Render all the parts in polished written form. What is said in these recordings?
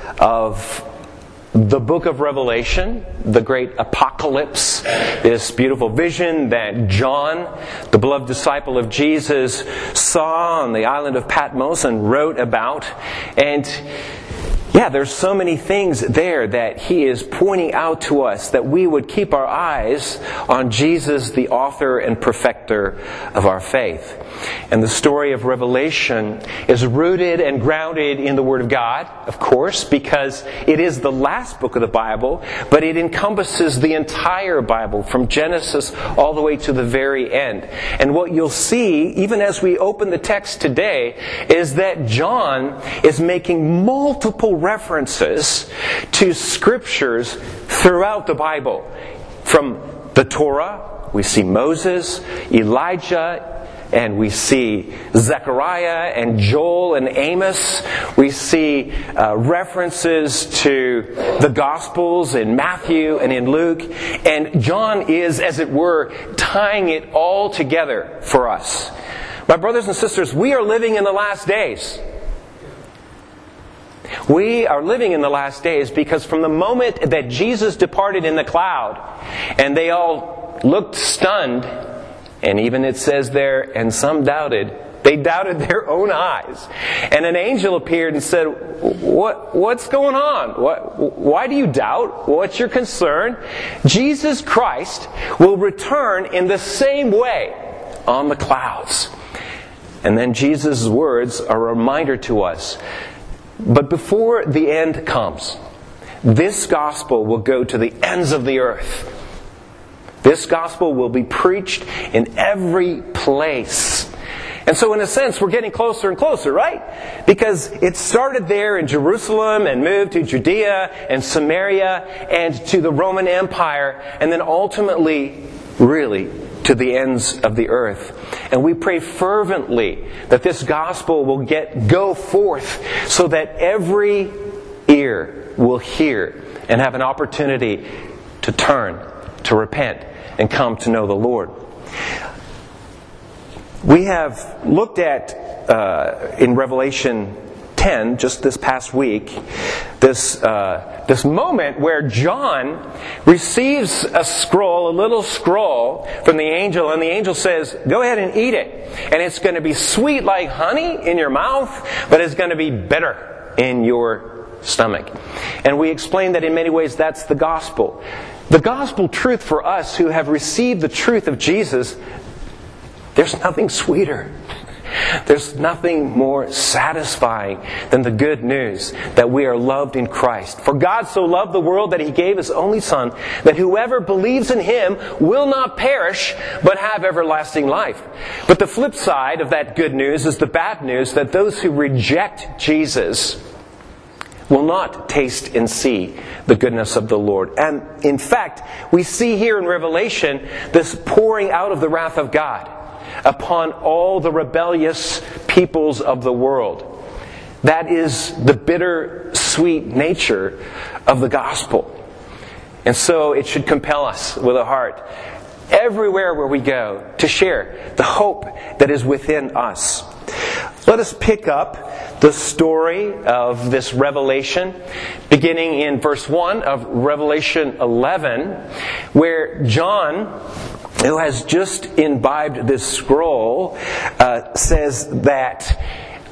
of the book of Revelation, the great apocalypse, this beautiful vision that John, the beloved disciple of Jesus, saw on the island of Patmos and wrote about. And there's so many things there that he is pointing out to us, that we would keep our eyes on Jesus, the author and perfecter of our faith. And the story of Revelation is rooted and grounded in the Word of God, of course, because it is the last book of the Bible, but it encompasses the entire Bible from Genesis all the way to the very end. And what you'll see, even as we open the text today, is that John is making multiple references to scriptures throughout the Bible. From the Torah, we see Moses, Elijah, and we see Zechariah and Joel and Amos. We see references to the Gospels in Matthew and in Luke. And John is, as it were, tying it all together for us. My brothers and sisters, we are living in the last days. We are living in the last days because from the moment that Jesus departed in the cloud, and they all looked stunned, and even it says there, and some doubted. They doubted their own eyes. And an angel appeared and said, What's going on? Why do you doubt? What's your concern? Jesus Christ will return in the same way on the clouds. And then Jesus' words are a reminder to us. But before the end comes, this gospel will go to the ends of the earth. This gospel will be preached in every place. And so in a sense, we're getting closer and closer, right? Because it started there in Jerusalem and moved to Judea and Samaria and to the Roman Empire, and then ultimately, really, to the ends of the earth. And we pray fervently that this gospel will go forth so that every ear will hear and have an opportunity to turn, to repent, and come to know the Lord. We have looked at, in Revelation 10, just this past week, this moment where John receives a little scroll from the angel, and the angel says, go ahead and eat it. And it's going to be sweet like honey in your mouth, but it's going to be bitter in your stomach. And we explained that in many ways that's the gospel. The gospel truth for us who have received the truth of Jesus, there's nothing sweeter. There's nothing more satisfying than the good news that we are loved in Christ. For God so loved the world that He gave His only Son, that whoever believes in Him will not perish, but have everlasting life. But the flip side of that good news is the bad news, that those who reject Jesus will not taste and see the goodness of the Lord. And in fact, we see here in Revelation this pouring out of the wrath of God upon all the rebellious peoples of the world. That is the bitter, sweet nature of the gospel. And so it should compel us with a heart, everywhere where we go, to share the hope that is within us. Let us pick up the story of this revelation, beginning in verse 1 of Revelation 11, where John, who has just imbibed this scroll, says that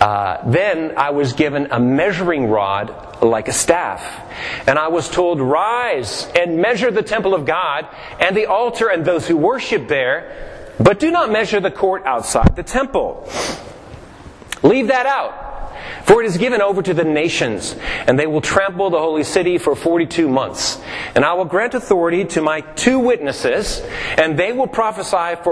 then I was given a measuring rod like a staff. And I was told, rise and measure the temple of God and the altar and those who worship there, but do not measure the court outside the temple. Leave that out, for it is given over to the nations, and they will trample the holy city for 42 months. And I will grant authority to my 2 witnesses, and they will prophesy for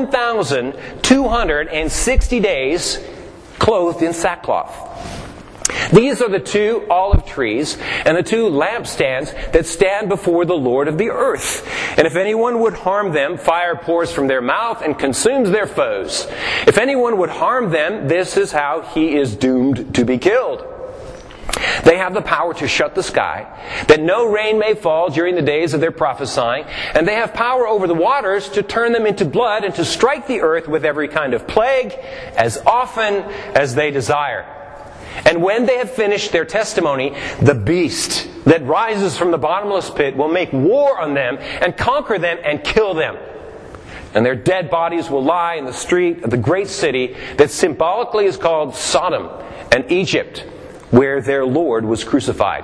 1,260 days, clothed in sackcloth. These are the 2 olive trees and the 2 lampstands that stand before the Lord of the earth. And if anyone would harm them, fire pours from their mouth and consumes their foes. If anyone would harm them, this is how he is doomed to be killed. They have the power to shut the sky, that no rain may fall during the days of their prophesying, and they have power over the waters to turn them into blood and to strike the earth with every kind of plague as often as they desire. And when they have finished their testimony, the beast that rises from the bottomless pit will make war on them and conquer them and kill them. And their dead bodies will lie in the street of the great city that symbolically is called Sodom and Egypt, where their Lord was crucified.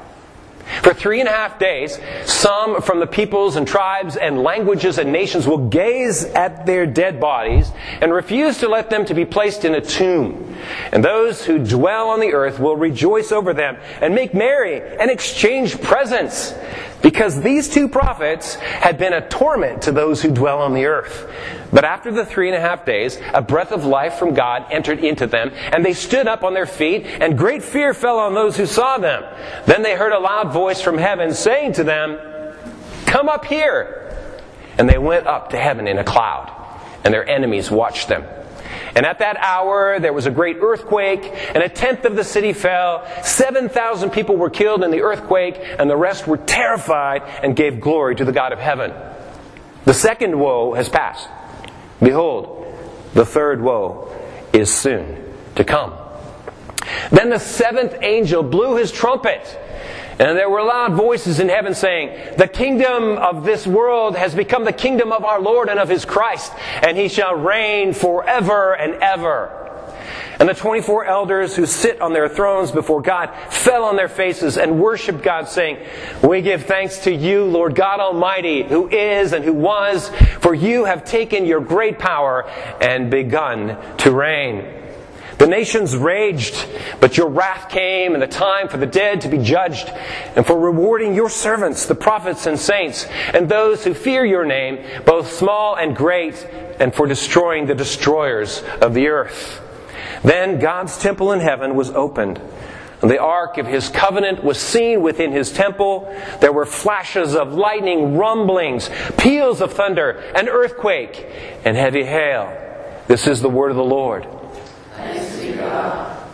For 3.5 days, some from the peoples and tribes and languages and nations will gaze at their dead bodies and refuse to let them to be placed in a tomb. And those who dwell on the earth will rejoice over them and make merry and exchange presents, because these 2 prophets had been a torment to those who dwell on the earth. But after the 3.5 days, a breath of life from God entered into them, and they stood up on their feet, and great fear fell on those who saw them. Then they heard a loud voice from heaven saying to them, "Come up here." And they went up to heaven in a cloud, and their enemies watched them. And at that hour there was a great earthquake, and 1/10 of the city fell. 7,000 people were killed in the earthquake, and the rest were terrified and gave glory to the God of heaven. The second woe has passed. Behold, the third woe is soon to come. Then the 7th angel blew his trumpet, and there were loud voices in heaven saying, "The kingdom of this world has become the kingdom of our Lord and of His Christ, and He shall reign forever and ever." And the 24 elders who sit on their thrones before God fell on their faces and worshipped God, saying, "We give thanks to you, Lord God Almighty, who is and who was, for you have taken your great power and begun to reign. The nations raged, but your wrath came, and the time for the dead to be judged, and for rewarding your servants, the prophets and saints, and those who fear your name, both small and great, and for destroying the destroyers of the earth." Then God's temple in heaven was opened, and the ark of His covenant was seen within His temple. There were flashes of lightning, rumblings, peals of thunder, an earthquake, and heavy hail. This is the word of the Lord. Thanks be God.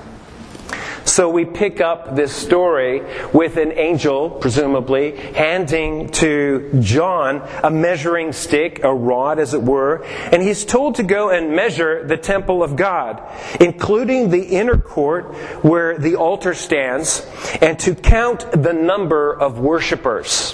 So we pick up this story with an angel, presumably, handing to John a measuring stick, a rod as it were, and he's told to go and measure the temple of God, including the inner court where the altar stands, and to count the number of worshipers.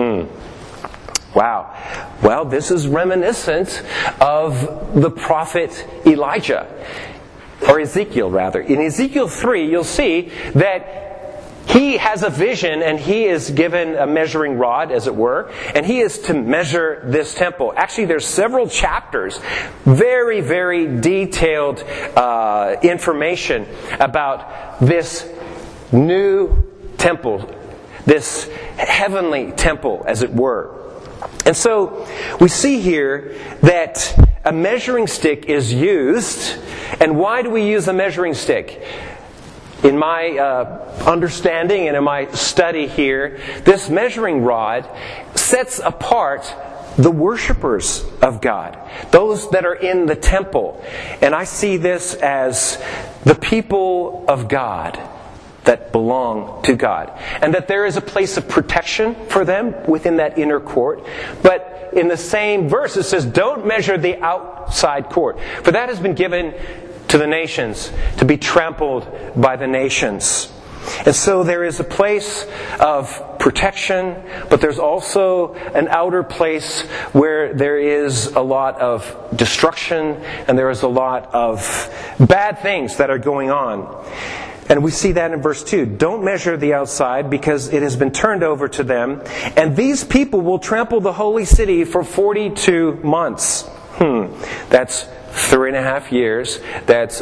Wow. Well, this is reminiscent of the prophet Elijah. Or Ezekiel, rather. In Ezekiel 3, you'll see that he has a vision, and he is given a measuring rod, as it were, and he is to measure this temple. Actually, there's several chapters, very, very detailed information about this new temple, this heavenly temple, as it were. And so, we see here that a measuring stick is used. And why do we use a measuring stick? In my understanding and in my study here, this measuring rod sets apart the worshipers of God, those that are in the temple. And I see this as the people of God that belong to God. And that there is a place of protection for them within that inner court. But in the same verse it says, don't measure the outside court, for that has been given to the nations, to be trampled by the nations. And so there is a place of protection, but there's also an outer place where there is a lot of destruction and there is a lot of bad things that are going on. And we see that in verse 2. Don't measure the outside, because it has been turned over to them. And these people will trample the holy city for 42 months. That's 3.5 years. That's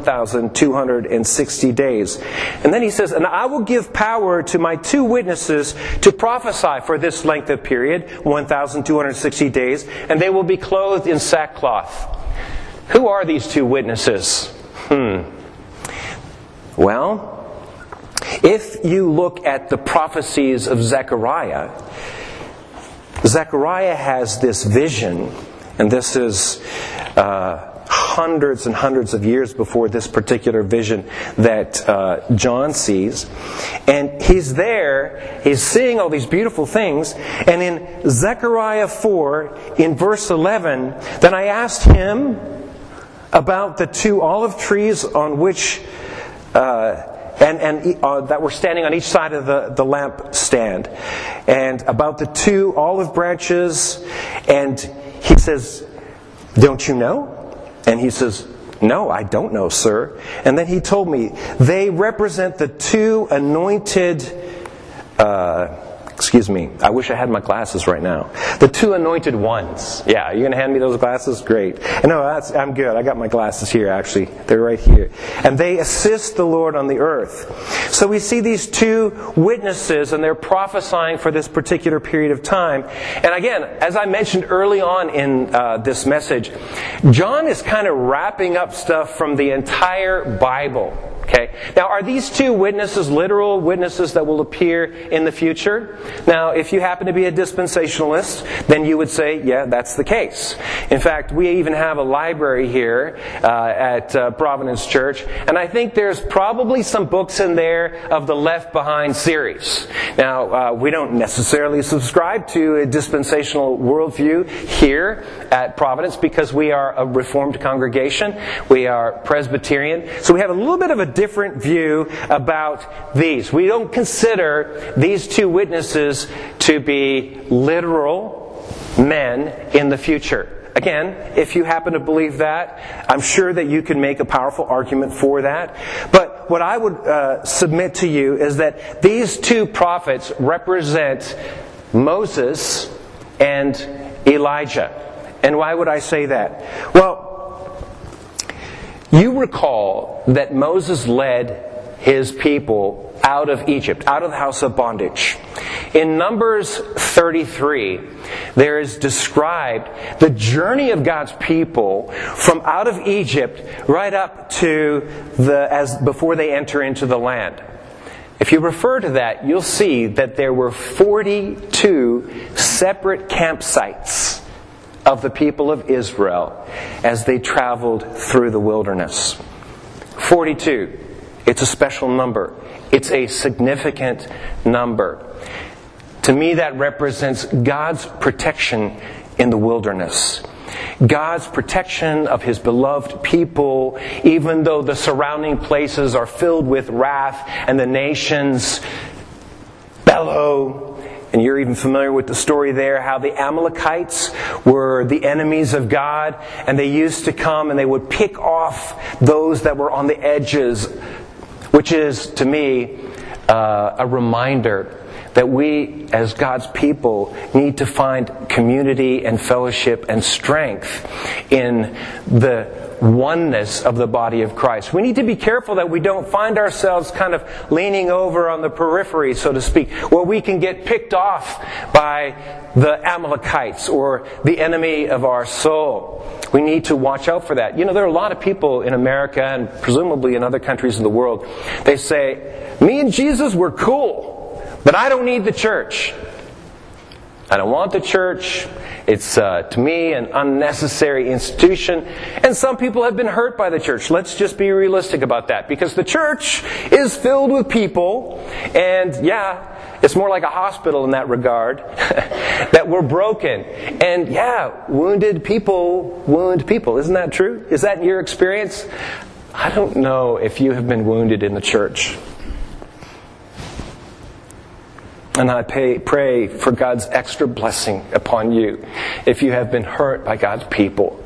1,260 days. And then he says, and I will give power to my 2 witnesses to prophesy for this length of period, 1,260 days, and they will be clothed in sackcloth. Who are these 2 witnesses? Well, if you look at the prophecies of Zechariah, Zechariah has this vision, and this is hundreds and hundreds of years before this particular vision that John sees. And he's there, he's seeing all these beautiful things, and in Zechariah 4, in verse 11, then I asked him about the 2 olive trees on which that were standing on each side of the lampstand, and about the 2 olive branches. And he says, "Don't you know?" And he says, "No, I don't know, sir." And then he told me, they represent the 2 anointed, I wish I had my glasses right now. The 2 anointed ones. Yeah, you're going to hand me those glasses? Great. No, I'm good. I got my glasses here, actually. They're right here. And they assist the Lord on the earth. So we see these 2 witnesses, and they're prophesying for this particular period of time. And again, as I mentioned early on in this message, John is kind of wrapping up stuff from the entire Bible. Okay. Now, are these 2 witnesses literal witnesses that will appear in the future? Now, if you happen to be a dispensationalist, then you would say, yeah, that's the case. In fact, we even have a library here at Providence Church, and I think there's probably some books in there of the Left Behind series. Now, we don't necessarily subscribe to a dispensational worldview here at Providence because we are a Reformed congregation. We are Presbyterian. So we have a little bit of a different view about these. We don't consider these 2 witnesses to be literal men in the future. Again, if you happen to believe that, I'm sure that you can make a powerful argument for that. But what I would submit to you is that these 2 prophets represent Moses and Elijah. And why would I say that? Well, you recall that Moses led his people out of Egypt, out of the house of bondage. In Numbers 33, there is described the journey of God's people from out of Egypt right up to before they enter into the land. If you refer to that, you'll see that there were 42 separate campsites of the people of Israel as they traveled through the wilderness. 42. It's a special number. It's a significant number. To me, that represents God's protection in the wilderness. God's protection of His beloved people, even though the surrounding places are filled with wrath and the nations bellow. And you're even familiar with the story there, how the Amalekites were the enemies of God, and they used to come and they would pick off those that were on the edges, which is, to me, a reminder that we, as God's people, need to find community and fellowship and strength in the oneness of the body of Christ. We need to be careful that we don't find ourselves kind of leaning over on the periphery, so to speak, where we can get picked off by the Amalekites or the enemy of our soul. We need to watch out for that. You know, there are a lot of people in America and presumably in other countries in the world, they say, me and Jesus were cool, but I don't need the church. I don't want the church. It's, to me, an unnecessary institution. And some people have been hurt by the church. Let's just be realistic about that. Because the church is filled with people. And, yeah, it's more like a hospital in that regard. That we're broken. And, yeah, wounded people wound people. Isn't that true? Is that your experience? I don't know if you have been wounded in the church. And I pray for God's extra blessing upon you if you have been hurt by God's people.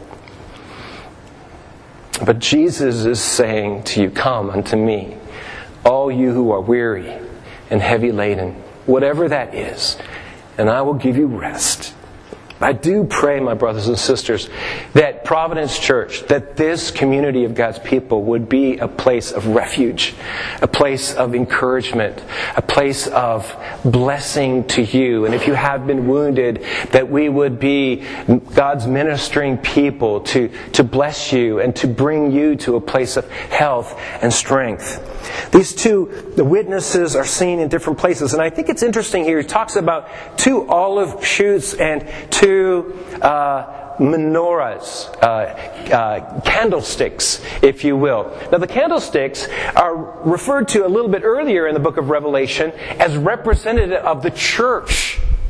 But Jesus is saying to you, come unto me, all you who are weary and heavy laden, whatever that is, and I will give you rest. I do pray, my brothers and sisters, that Providence Church, that this community of God's people would be a place of refuge, a place of encouragement, a place of blessing to you. And if you have been wounded, that we would be God's ministering people to bless you and to bring you to a place of health and strength. These 2 witnesses are seen in different places. And I think it's interesting here. He talks about 2 olive shoots and 2 menorahs, candlesticks, if you will. Now the candlesticks are referred to a little bit earlier in the book of Revelation as representative of the church.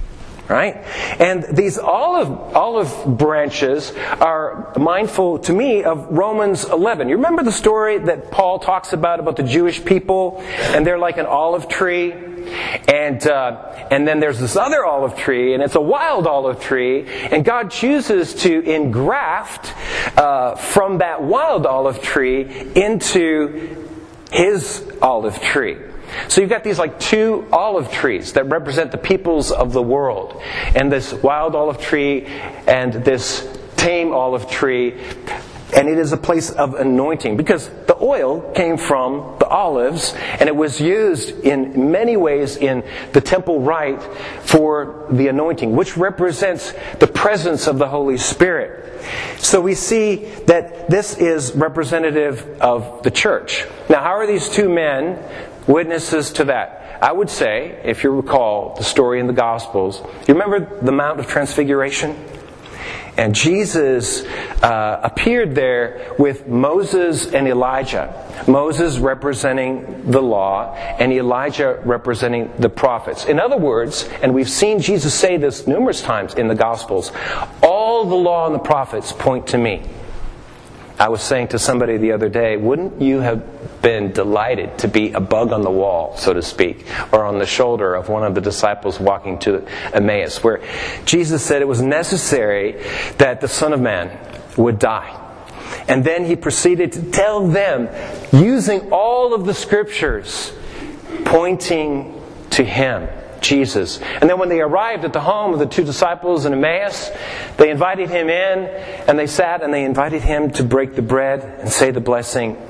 right? And these olive branches are mindful to me of Romans 11. You remember the story that Paul talks about the Jewish people, and they're like an olive tree, and then there's this other olive tree, and it's a wild olive tree, and God chooses to engraft from that wild olive tree into His olive tree. So you've got these like two olive trees that represent the peoples of the world. And this wild olive tree and this tame olive tree. And it is a place of anointing because the oil came from the olives and it was used in many ways in the temple rite for the anointing, which represents the presence of the Holy Spirit. So we see that this is representative of the church. Now, how are these two men witnesses to that? I would say, if you recall the story in the Gospels, you remember the Mount of Transfiguration? And Jesus appeared there with Moses and Elijah. Moses representing the law and Elijah representing the prophets. In other words, and we've seen Jesus say this numerous times in the Gospels, all the law and the prophets point to me. I was saying to somebody the other day, wouldn't you have been delighted to be a bug on the wall, so to speak, or on the shoulder of one of the disciples walking to Emmaus, where Jesus said it was necessary that the Son of Man would die. And then He proceeded to tell them, using all of the Scriptures, pointing to Him, Jesus. And then when they arrived at the home of the two disciples in Emmaus, they invited Him in, and they sat and they invited Him to break the bread and say the blessing.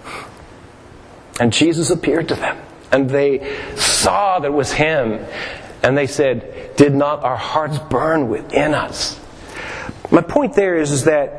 And Jesus appeared to them, and they saw that it was Him, and they said, "Did not our hearts burn within us?" My point there is that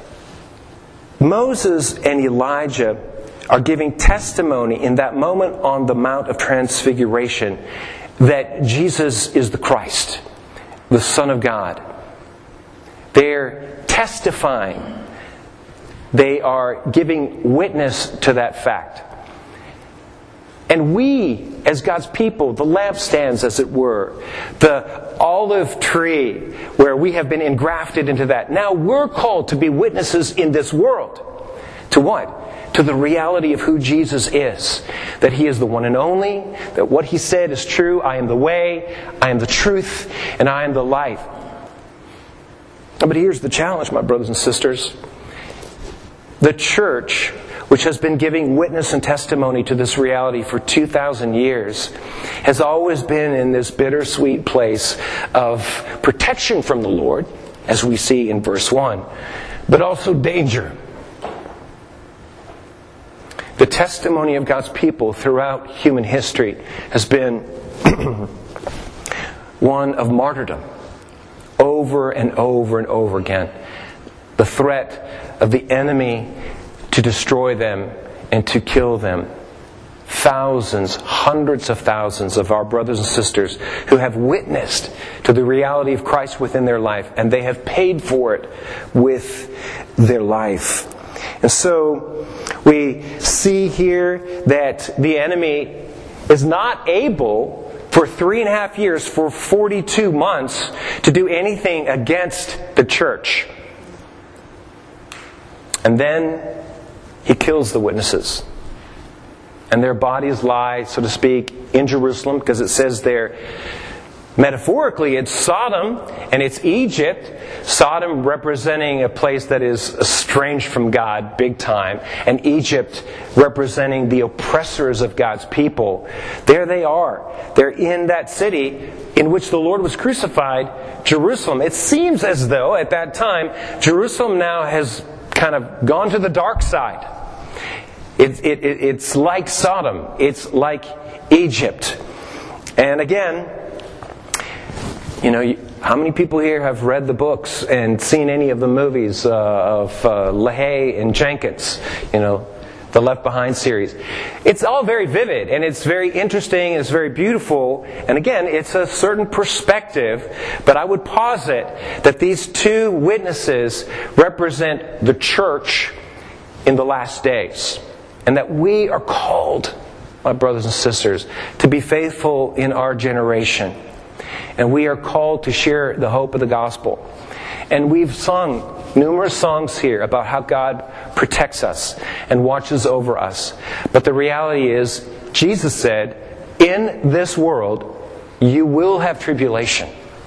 Moses and Elijah are giving testimony in that moment on the Mount of Transfiguration that Jesus is the Christ, the Son of God. They're testifying. They are giving witness to that fact. And we, as God's people, the lampstands, as it were, the olive tree, where we have been engrafted into that, now we're called to be witnesses in this world. To what? To the reality of who Jesus is. That He is the one and only, that what He said is true. I am the way, I am the truth, and I am the life. But here's the challenge, my brothers and sisters. The church, which has been giving witness and testimony to this reality for 2,000 years, has always been in this bittersweet place of protection from the Lord, as we see in verse 1, but also danger. The testimony of God's people throughout human history has been one of martyrdom, over and over and over again. The threat of the enemy to destroy them and to kill them. Thousands, hundreds of thousands of our brothers and sisters who have witnessed to the reality of Christ within their life, and they have paid for it with their life. And so we see here that the enemy is not able for 3.5 years, for 42 months, to do anything against the church. And then he kills the witnesses. And their bodies lie, so to speak, in Jerusalem, because it says there, metaphorically, it's Sodom and it's Egypt. Sodom representing a place that is estranged from God big time, and Egypt representing the oppressors of God's people. There they are. They're in that city in which the Lord was crucified, Jerusalem. It seems as though at that time, Jerusalem now has kind of gone to the dark side. It's like Sodom. It's like Egypt. And again, how many people here have read the books and seen any of the movies of LaHaye and Jenkins? The Left Behind series. It's all very vivid, and it's very interesting, and it's very beautiful. And again, it's a certain perspective, but I would posit that these two witnesses represent the church in the last days. And that we are called, my brothers and sisters, to be faithful in our generation. And we are called to share the hope of the gospel. And we've sung numerous songs here about how God protects us and watches over us. But the reality is, Jesus said, in this world, you will have tribulation.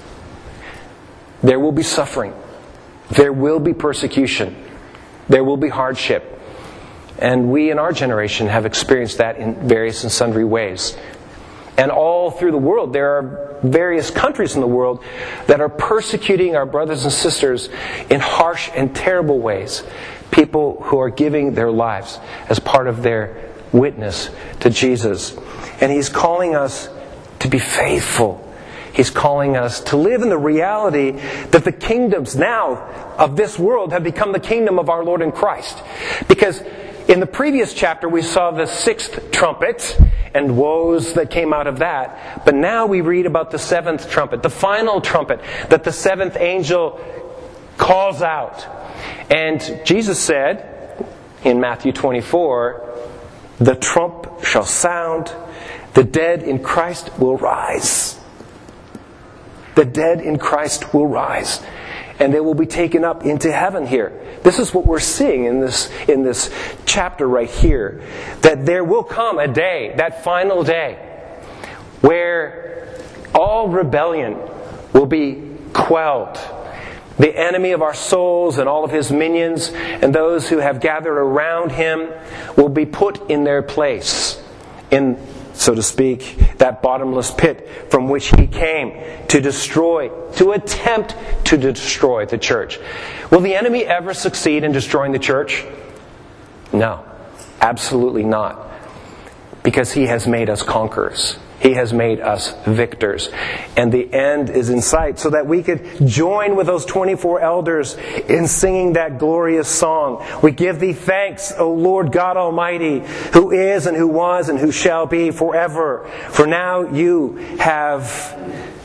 There will be suffering. There will be persecution. There will be hardship. And we in our generation have experienced that in various and sundry ways. And all through the world, there are various countries in the world that are persecuting our brothers and sisters in harsh and terrible ways. People who are giving their lives as part of their witness to Jesus. And He's calling us to be faithful. He's calling us to live in the reality that the kingdoms now of this world have become the kingdom of our Lord in Christ. Because in the previous chapter we saw the sixth trumpet and woes that came out of that. But now we read about the seventh trumpet, the final trumpet that the seventh angel calls out. And Jesus said in Matthew 24, the trump shall sound, the dead in Christ will rise. The dead in Christ will rise. And they will be taken up into heaven here. This is what we're seeing in this chapter right here. That there will come a day, that final day, where all rebellion will be quelled. The enemy of our souls and all of his minions and those who have gathered around him will be put in their place. In, so to speak, that bottomless pit from which he came to destroy, to attempt to destroy the church. Will the enemy ever succeed in destroying the church? No, absolutely not. Because he has made us conquerors. He has made us victors. And the end is in sight, so that we could join with those 24 elders in singing that glorious song. We give thee thanks, O Lord God Almighty, who is and who was and who shall be forever. For now you have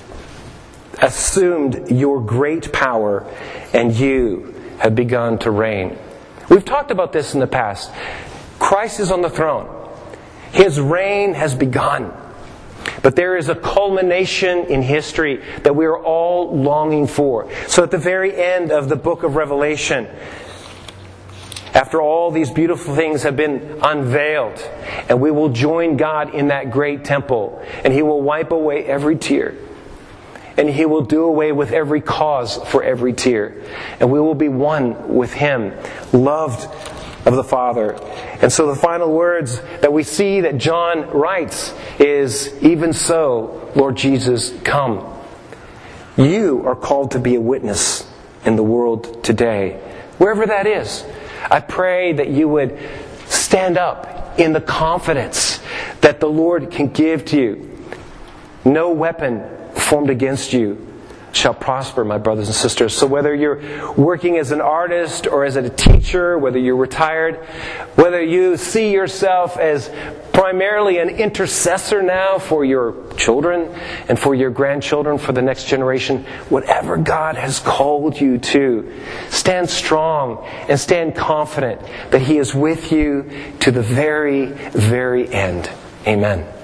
assumed your great power, and you have begun to reign. We've talked about this in the past. Christ is on the throne. His reign has begun. But there is a culmination in history that we are all longing for. So at the very end of the book of Revelation, after all these beautiful things have been unveiled, and we will join God in that great temple, and He will wipe away every tear, and He will do away with every cause for every tear, and we will be one with Him, loved of the Father. And so the final words that we see that John writes is, even so, Lord Jesus, come. You are called to be a witness in the world today, wherever that is. I pray that you would stand up in the confidence that the Lord can give to you. No weapon formed against you shall prosper, my brothers and sisters. So whether you're working as an artist or as a teacher, whether you're retired, whether you see yourself as primarily an intercessor now for your children and for your grandchildren, for the next generation, whatever God has called you to, stand strong and stand confident that He is with you to the very, very end. Amen.